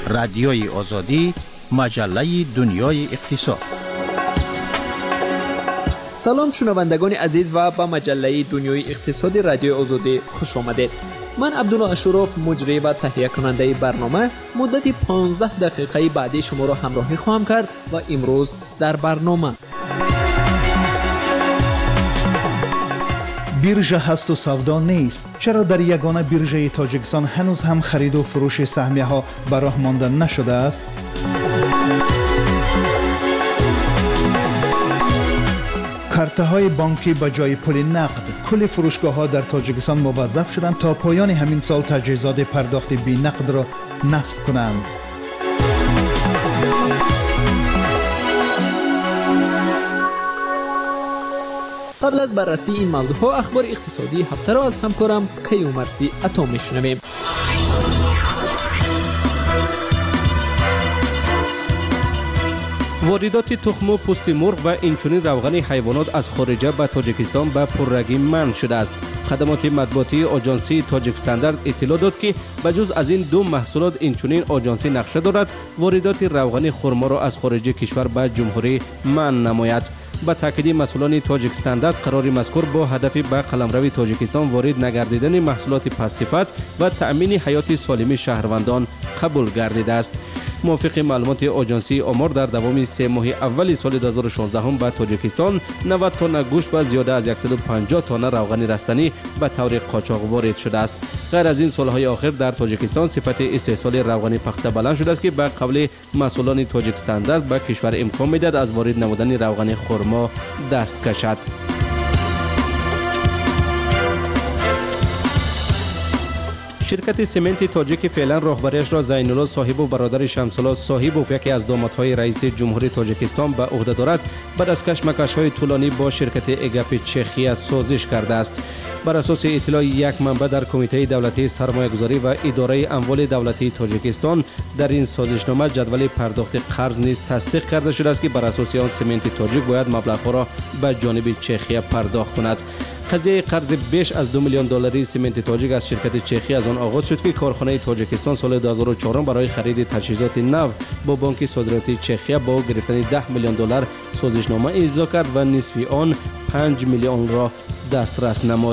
رادیوی آزادی، مجله دنیای اقتصاد. سلام شنوندگان عزیز و به مجله دنیای اقتصاد رادیوی آزادی خوش آمدید. من عبدالله اشرف، مجری و تهیه کننده برنامه، مدت 15 دقیقه بعدی شما را همراهی خواهم کرد و امروز در برنامه بیرژه هست و سودا نیست. چرا در یگانه بیرژه تاجیکستان هنوز هم خرید و فروش سهمیه ها به راه مانده نشده است؟ کارت های بانکی به جای پول نقد. کل فروشگاه ها در تاجیکستان موظف شدند تا پایان همین سال تجهیزات پرداخت بی نقد را نصب کنند. قبل از بررسی این موضوعها اخبار اقتصادی هفته را از همکارم کیومرثی عطا میشنویم. واردات تخم و پوست مرغ و اینچنین روغن حیوانات از خارجه به تاجیکستان به پررگی منع شده است. خدمات مطبوعاتی آژانسی تاجیک استاندارد اطلاع داد که بجز از این دو محصولات اینچنین آژانسی نقشه دارد واردات روغن خرما را از خارج کشور به جمهوری منع نماید. با تاکید مسئولان تاجیک استاندارد قرار مذکور با هدف به قلمرو تاجیکستان وارد نگردیدن محصولات پس‌صفت و تأمین حیات سالم شهروندان قبول گردیده است. موافق معلومات آژانسی آمار در دوام 3 ماه اول سال 2016 به تاجیکستان 90 تن گوشت و زیاده از 150 تن روغن رستنی به طور قاچاق وارد شده است. غیر از این سالهای آخر در تاجیکستان صفت استحصال روغن پخته بلند شده است که به قول مسئولان تاجیک استاندارد به کشور امکان میدهد از وارد نمودن روغن خرما دست کشد. شرکت سمنت تاجیک فعلا راهبریش را زینالله صاحب و برادر شمس‌الله صاحب و یکی از دامادهای رئیس جمهوری تاجیکستان به عهده دارد بعد از کشمکش‌های طولانی با شرکت اگپ چخیا سازش کرده است. بر اساس اطلاع یک منبع در کمیته دولتی سرمایه‌گذاری و اداره اموال دولتی تاجیکستان در این سازشنامه جدول پرداخت قرض نیز تصدیق کرده شده است که بر اساس آن سمنت تاجیک باید مبلغ‌ها را به جانب چخیا پرداخت کند. قضیه قرض بیش از 2 میلیون دلاری سمنت تاجیک از شرکت چخی از آن آغاز شد که کارخانه تاجیکستان سال 2004 برای خرید تجهیزات نو با بانک صادراتی چخی با گرفتن 10 میلیون دلار سازشنامه امضا کرد و نصف آن 5 میلیون را دسترس نمود.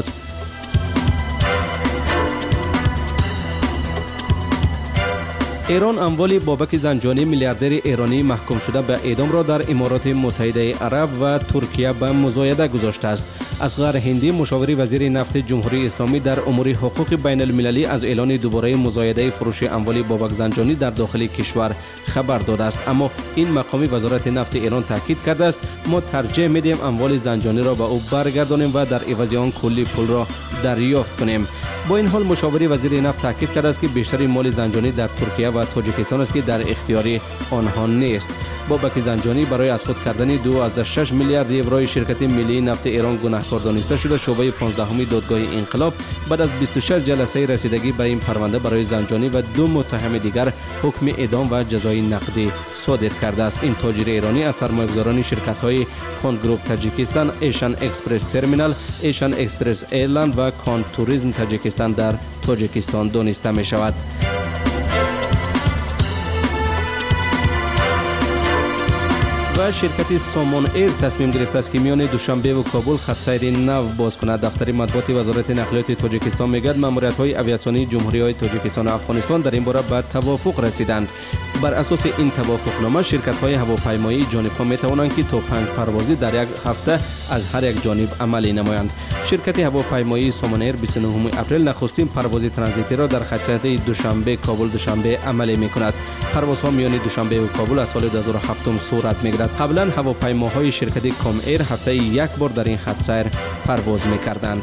ایران اموال بابک زنجانی میلیاردر ایرانی محکوم شده به اعدام را در امارات متحده عرب و ترکیه به مزایده گذاشته است. اصغر هندی مشاور وزیر نفت جمهوری اسلامی در امور حقوق بین المللی از اعلان دوباره مزایده فروش اموال بابک زنجانی در داخل کشور خبر داده است، اما این مقام وزارت نفت ایران تاکید کرده است ما ترجیح میدیم اموال زنجانی را به او برگردانیم و در عوض آن کلی پول را دریافت کنیم. با این حال مشاور وزیر نفت تاکید کرده است که بیشتر مال زنجانی در ترکیه و تاجیکستان است که در اختیار آنها نیست. بابک زنجانی برای از خود کردن 2.6 میلیارد یورو شرکت ملی نفت ایران گناهکار دانسته شده. شعبه 15 دادگاه انقلاب بعد از 26 جلسه رسیدگی به این پرونده برای زنجانی و 2 متهم دیگر حکم اعدام و جزای نقدی صادر کرده است. این تاجر ایرانی از سرمایه‌گذاران شرکت‌های کان گروپ تاجیکستان، ایشان اکسپرس ترمینال، ایشان اکسپرس ایرلند و کان توریسم تاجیکستان در تاجیکستان دانسته می شود. و شرکت سامان ایر تصمیم گرفته است که میان دوشنبه و کابل خط سیر نو باز کند. دفتر مطبوعات وزارت نقلیات تاجیکستان میگوید ماموریت‌های آویاسیونی جمهوری‌های تاجیکستان و افغانستان در این باره به توافق رسیدند. بر اساس این توافقنامه شرکت‌های هواپیمایی جانب‌ها می‌توانند که تا 5 پروازی در یک هفته از هر یک جانب عملی نمایند. شرکت هواپیمایی سامان ایر 29 اپریل نخستین پرواز ترانزیتی را در خط سیر دوشنبه کابل دوشنبه عملی می‌کند. پروازها میان دوشنبه و کابل از سال 2007 صورت می‌گیرد. قبلا هواپیماهای شرکت کام ایر هفته یک بار در این خط سیر پرواز می‌کردند.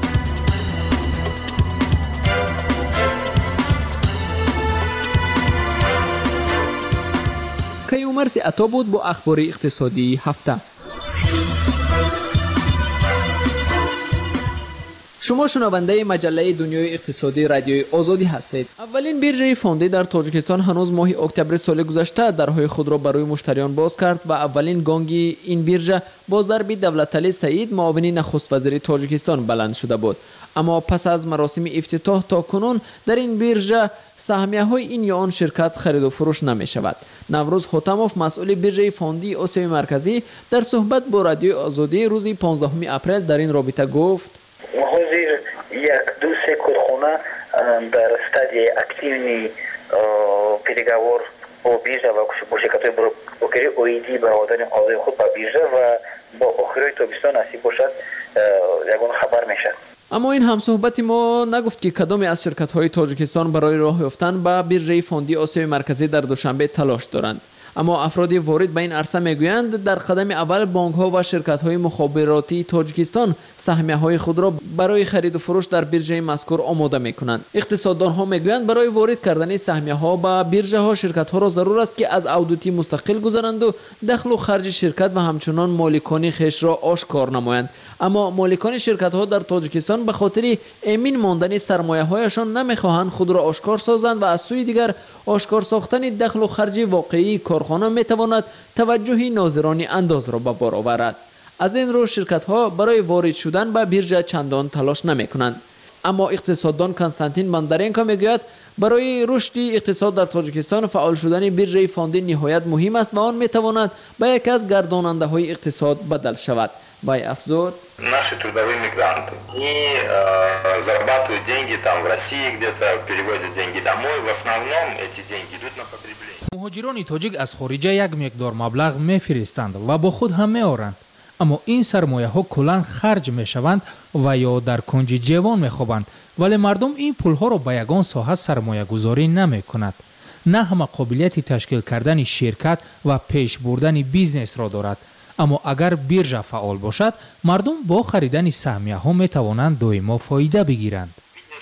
کیومرثی عطا بود با اخبار اقتصادی هفته. شما شنونده مجله دنیای اقتصادی رادیوی آزادی هستید. اولین بیرژه فوندی در تاجیکستان هنوز ماه اکتبر سال گذشته درهای خود را برای مشتریان باز کرد و اولین گانگ این بیرژه با ضرب دولتعلی سعید معاون نخست وزیر تاجیکستان بلند شده بود. اما پس از مراسم افتتاح تا کنون در این بیرژه سهمیه های این یا آن شرکت خرید و فروش نمی شود. نوروز حاتموف مسئول بیرژه فوندی آسیای مرکزی در صحبت با رادیو آزادی روز 15 اپریل در این رابطه گفت: حاضر یک دو سه کارخانه در استادی اکتیونی переговор با بیرژه و با شرکت‌های بروکری اویدی برآوردن آزادی خود با بیرژه و با آخرای تابستان اسی باشد یگان خبر میشه. اما این همصحبت ما نگفت که کدامی از شرکت‌های تاجیکستان برای راه یافتن به بیرژه فوندی آسیای مرکزی در دوشنبه تلاش دارند. اما افراد وارد به این عرصه میگویند در قدم اول بانک‌ها و شرکت‌های مخابراتی تاجیکستان سهمیه‌های خود را برای خرید و فروش در بیرژه مذکور آماده می‌کنند. اقتصاددان‌ها میگویند برای وارد کردن سهمیه‌ها به بیرژه‌ها شرکت‌ها را ضرور است که از اودیتی مستقل گذرند و دخل و خرج شرکت و همچنان مالکانی خیش را آشکار نمایند. اما مالکان شرکت‌ها در تاجیکستان به خاطر امین ماندن سرمایه‌هایشان نمی‌خواهند خود را آشکار سازند و از سوی دیگر آشکار ساختن دخل و خرج واقعی کارخانه می‌تواند توجه ناظران انداز را به بار آورد. از این رو شرکت‌ها برای وارد شدن به بیرژه چندان تلاش نمی‌کنند. اما اقتصاددان کنستانتین بندرینکا میگوید برای رشد اقتصاد در تاجیکستان فعال شدن بیرژه فوندی نهایت مهم است و آن می‌تواند به یک از گرداننده‌های اقتصاد بدل شود. Вай افزود: Наши трудовые мигранты не зарабатывают деньги там в России, где-то переводят деньги домой. В основном эти деньги идут на потребление. مهاجران تاجیک از خارجه یک مقدار مبلغ میفرستند و با خود هم میآورند. اما این سرمایه ها کلا خرج میشوند و یا در کنج جوان میخوابند، ولی مردم این پول ها را به یگان ساحه سرمایه گذاری نمی کند. نه همه قابلیت تشکیل کردن شرکت و پیش بردن بیزنس را دارد. اما اگر بیرژه فعال باشد، مردم با خریدن سهمیه ها می توانند دائما فایده بگیرند.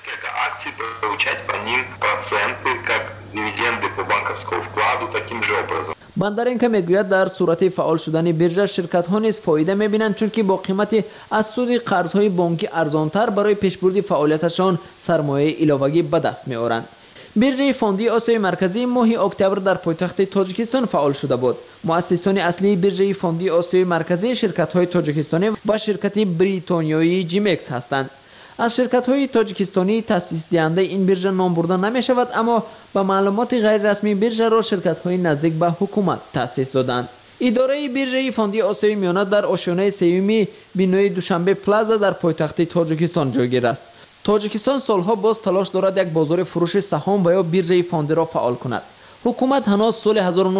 بندرینکا میگوید در صورت فعال شدن بیرژه شرکت ها نیز فایده میبینند، چون که با قیمت از سود قرض های بانکی ارزانتر برای پیشبرد فعالیتشان سرمایه علاوه‌ای به دست میآورند. بیرژه فوندی آسیای مرکزی ماه اکتبر در پایتخت تاجیکستان فعال شده بود. مؤسسان اصلی بیرژه فوندی آسیای مرکزی شرکت‌های تاجیکستانی و شرکت بریتانیایی جیمکس هستند. از شرکت‌های تاجیکستانی تأسیس دهنده این بیرژه نام برده نمی شود، اما به معلومات غیر رسمی بیرژه را شرکت‌های نزدیک به حکومت تأسیس دادند. اداره بیرژه فوندی آسیای میانه در آشیانه سوم بینای دوشنبه پلازا در پایتخت تاجیکستان جایگیر است. تاجیکستان سالها باز تلاش دارد یک بازار فروش سهام و یا بیرژه فوندی را فعال کند. حکومت هنوز سال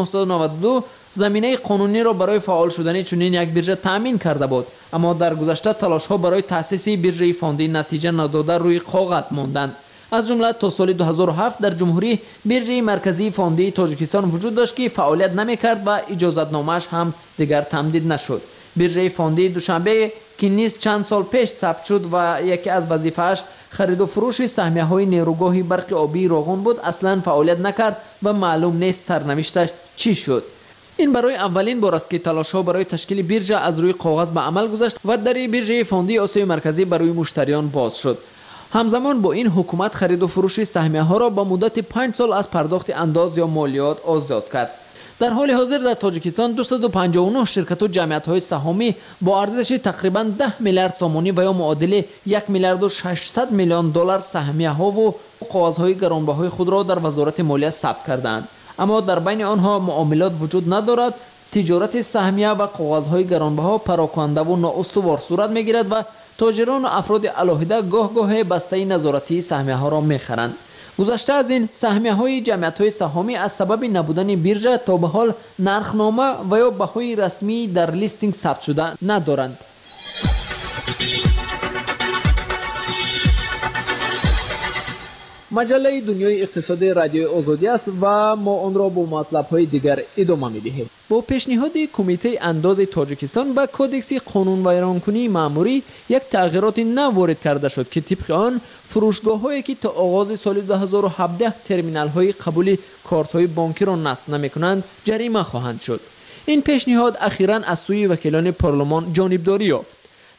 1992 زمینه قانونی را برای فعال شدن چنین یک بیرژه تامین کرده بود، اما در گذشته تلاش ها برای تأسیس بیرژه فوندی نتیجه نداده روی کاغذ ماندند. از جمله تا سال 2007 در جمهوری بیرژه مرکزی فوندی تاجیکستان وجود داشت که فعالیت نمی‌کرد و اجازتنامه‌اش هم دیگر تمدید نشد. بیرژه فوندی دوشنبه که نیز چند سال پیش ثبت شد و یکی از وظیفه‌اش خرید و فروش سهمیه‌های نیروگاه برق آبی راغون بود، اصلاً فعالیت نکرد و معلوم نیست سرنوشتش چی شد. این برای اولین بار است که تلاش‌ها برای تشکیل بیرژه از روی کاغذ به عمل گذشت و در بیرژه فوندی آسیای مرکزی برای مشتریان باز شد. همزمان با این حکومت خرید و فروش سهمیه‌ها را با مدت 5 سال از پرداخت انداز یا مالیات آزاد کرد. در حال حاضر در تاجیکستان 259 شرکت و جمعیت‌های سهامی با ارزش تقریباً 10 میلیارد سامانی و یا معادل 1 میلیارد و 600 میلیون دلار سهمیه‌ها و کاغذهای گرانبهای خود را در وزارت مالیه ثبت کردند. اما در بین آنها معاملات وجود ندارد. تجارت سهمیه و کاغذهای گرانبها پراکنده و نااستوار صورت می‌گیرد و تاجران و افراد علاهده گاه بسته نظارتی سهمیه‌ها را می‌خرند. گذشته از این سهمیه‌های جمعیت‌های سهامی از سبب نبودن بیرژه تا به حال نرخنامه و یا بهای رسمی در لیستینگ ثبت شده ندارند. مجله دنیای اقتصاد رادیو آزادی است و ما آن را با مطلب‌های دیگر ادامه می‌دهیم. با پیشنهاد کمیته انداز تاجیکستان به کدکس قانون ویرانکنی مأموری یک تغییرات نو وارد کرده شد که طبق آن فروشگاه‌هایی که تا آغاز سال 2017 ترمینال‌های قبول کارت‌های بانکی را نصب نمی‌کنند جریمه خواهند شد. این پیشنهاد اخیراً از سوی وکیلان پارلمان جانبداری یافت.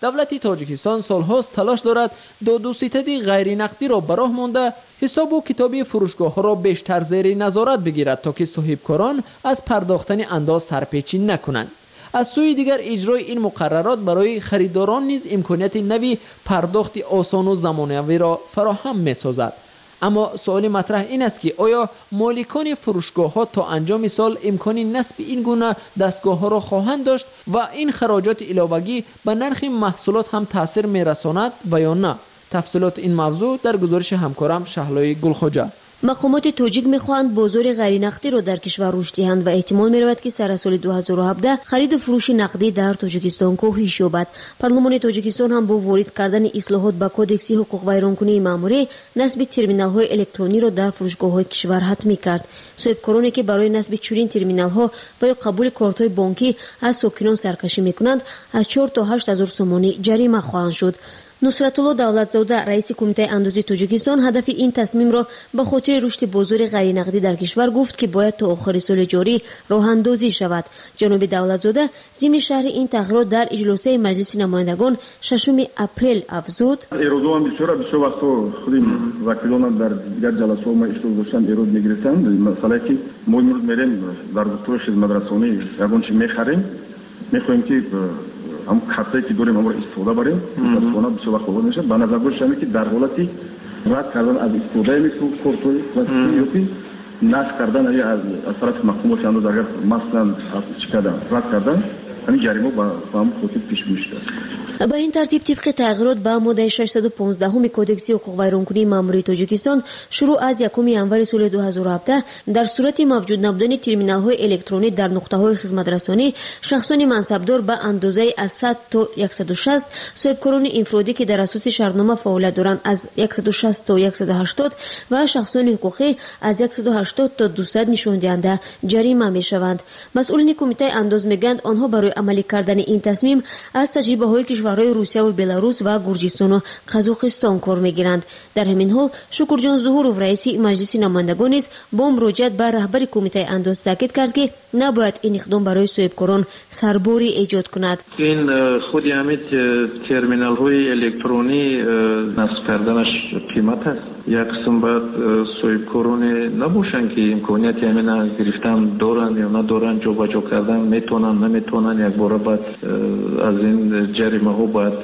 давлати тоҷикистон солҳост талош дорад додуситади ғайринақдӣ ро ба роҳ монда ҳисобу китоби фурӯшгоҳҳоро бештар зери назорат бигирад, то ки соҳибкорон аз пардохтани андоз сарпечӣ накунанд. аз сӯи дигар иҷрои ин муқаррарот барои харидорон низ имконияти нави пардохти осону замонавиро фароҳам месозад. аммо суоли матраҳ ин аст ки оё моликони фурӯшгоҳҳо то анҷоми сол имкони насби ин гуна дастгоҳҳоро хоҳанд дошт ва ин хароҷоти иловагӣ ба нархи маҳсулот ҳам таъсир мерасонад ва ё на? тафсилоти ин мавзӯъ дар гузориши ҳамкорам Шаҳлои Гулхоҷа. мақомоти тоҷик мехоҳанд бозори ғайринақдиро дар кишвар рушд диҳанд ва эҳтимол меравад ки сар аз соли 2017 хариду фурӯши нақдӣ дар тоҷикистон коҳиш ёбад. парлумони тоҷикистон ҳам бо ворид кардани ислоҳот ба кодекси ҳуқуқвайронкунии маъмурӣ насби терминалҳои электрониро дар фурӯшгоҳҳои кишвар ҳатмӣ кард. соҳибкороне ки барои насби чунин терминалҳо ва ё қабули кортҳои бонкӣ аз сокинон саркашӣ мекунанд аз 4 то 8 ҳазор сомонӣ ҷарима хоҳанд шуд. нусратулло давлатзода, раиси кумитаи андозии тоҷикистон, ҳадафи ин тасмимро ба хотири рушди бозори ғайринақдӣ дар кишвар гуфт ки бояд то охири соли ҷорӣ роҳандозӣ шавад. ҷаноби давлатзода зимни шарҳи ин тағйирот дар иҷлосаи маҷлиси намояндагон 6 апрел афзуд: эрозҳоам бисёр вақтҳо худи вакилона дар дигар ҷаласаҳо ма иштирок доштам эроз мегирифтанд. масъалае ки мо имрӯз мерем дар духтури хизматрасонӣ ягон чи мехарем, мехоҳем ки ҳам картае ки дорем ҳамро истифода барем. мутаассифона бисёр вақт овоз мешавад. ба назар гӯшам ки дар ҳолати рад кардан аз истифодаи мисл кортҳои пластикӣ ё ки насб кардан аз тарафи мақомоти андоз агар масалан чӣ кардан рад кардан ҳамин ҷарима ба ҳамин хотир пешбинӣ шудааст. ба ин тартиб тибқи тағйирот ба моддаи 615 кодекси ҳуқуқвайронкунии маъмурии тоҷикистон шурӯъ аз 1 январи соли 2017 дар сурати мавҷуд набудани терминалҳои электронӣ дар нуқтаҳои хизматрасонӣ шахсони мансабдор ба андозаи аз 100 то 160, соҳибкорони инфиродӣ ки дар асоси шартнома фаъолият доранд аз 160 то 180 ва шахсони ҳуқуқӣ аз 180 то 200 нишондиҳанда ҷарима мешаванд. масъулини кумитаи андоз мегӯянд онҳо барои амалӣ кардани ин тасмим аз таҷрибаҳои кишварҳои Русияву Беларус ва Гурҷистону Қазоқистон кор мегиранд. дар ҳамин ҳол Шукурҷон Зуҳуров, раиси маҷлиси намояндагон, низ бо муроҷиат ба раҳбари кумитаи андоз таъкид кард ки набояд ин иқдом барои соҳибкорон сарборӣ эҷод кунад. ин худи ҳамин терминалҳои электронӣ насб карданаш қимат аст. як қисм баъд соҳибкороне набошанд ки имконияти ҳамина гирифтан доранд ё надоранд, ҷобаҷо кардан метавонанд наметавонанд, якбора баъд аз ин ҷаримаҳо баъд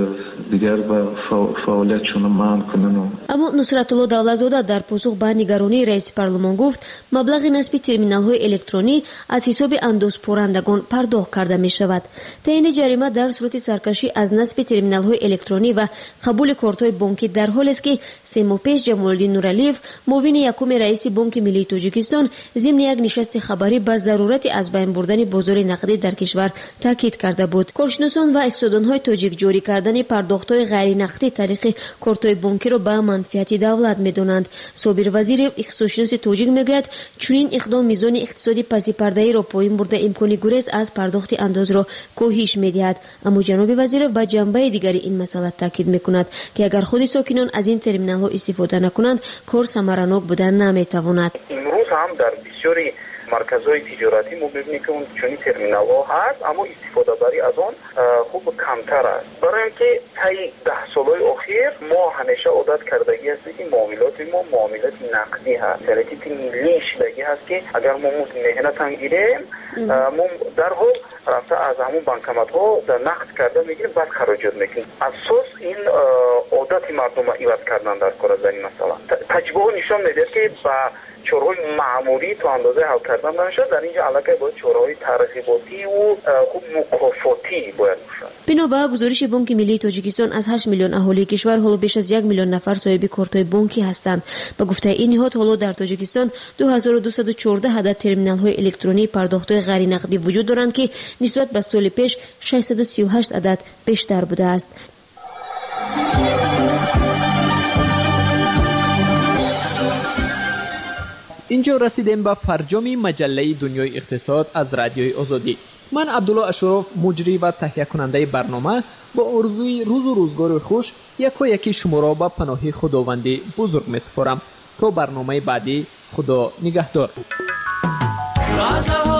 дигар ба фаъолиятшон манъ кунанд. аммо Нусратулло Давлатзода дар посух ба нигаронии раиси парлумон гуфт, маблағи насби терминалҳои электронӣ аз ҳисоби андозпорандагон пардохт карда мешавад. таъини ҷарима дар сурати саркашӣ аз насби терминалҳои электронӣ ва қабули кортҳои бонкӣ дар ҳолест ки 3 моҳ пеш Ҷамолиддин Нуралиев, муовини якуми раиси Бонки Миллии Тоҷикистон, зимни як нишасти хабарӣ ба зарурати аз байн бурдани бозори нақдӣ дар кишвар таъкид карда буд. коршиносон ва иқтисоддонҳои тоҷик ҷорӣ кардани пардохтҳои ғайринақдӣ тариқи кортҳои бонкиро ба манфиати давлат медонанд. Собир Вазиров, иқтисодшиноси тоҷик, мегӯяд, чунин иқдом мизони иқтисоди пасипардаиро поин бурда имкони гурез аз пардохти андозро коҳиш медиҳад. аммо ҷаноби Вазиров ба ҷанбаи дигари ин масъала таъкид мекунад ки агар худи сокинон аз ин терминалҳо истифода накунанд, кор самаранок будан наметавонад. имрӯз ҳам дар бисёри марказҳои тиҷоратӣ мо мебинем ки чунин терминалҳо ҳаст, аммо истифодабарӣ аз он хуб камтар аст. барои ки таи 10 солҳои охир мо ҳамеша одат кардагӣ ҳастем ки муомилоти мо муомилоти нақдӣ ҳаст. яъне типи миллии шидагӣ ҳаст ки агар мо меҳнатан гирем, мо дарҳол рафта аз ҳамон банкоматҳо дар нақд карда мегирем, баъд хароҷот мекунем. асос ин одати мардума иваз кардан дар кор аз ин масъала. таҷрибаҳо нишон медиҳад ки ба чораҳои маъмурӣ то андозаи ҳал кардан намешавад. дар инҷа аллакай бояд чораҳои тарғиботиву хуб мукофотӣ бояд бошад. бино ба гузориши Бонки Миллии Тоҷикистон, аз 8 миллион аҳолии кишвар ҳоло беш аз 1 миллион нафар соҳиби кортҳои бонкӣ ҳастанд. ба гуфтаи ин ниҳод, ҳоло дар Тоҷикистон 2214 ҳадад терминалҳои электронии пардохтҳои ғайринақдӣ вуҷуд доранд ки нисбат ба соли пеш 638 адад бештар будааст. инҷо расидем ба фарҷоми маҷаллаи Дунёи иқтисод аз Радиои Озодӣ. ман Абдулло Ашуров, муҷрӣ ва таҳиякунандаи барнома, бо орзуи рӯзу рӯзгори хуш якояки шуморо ба паноҳи худованди бузург месупорам. то барномаи баъдӣ, худо нигаҳдор.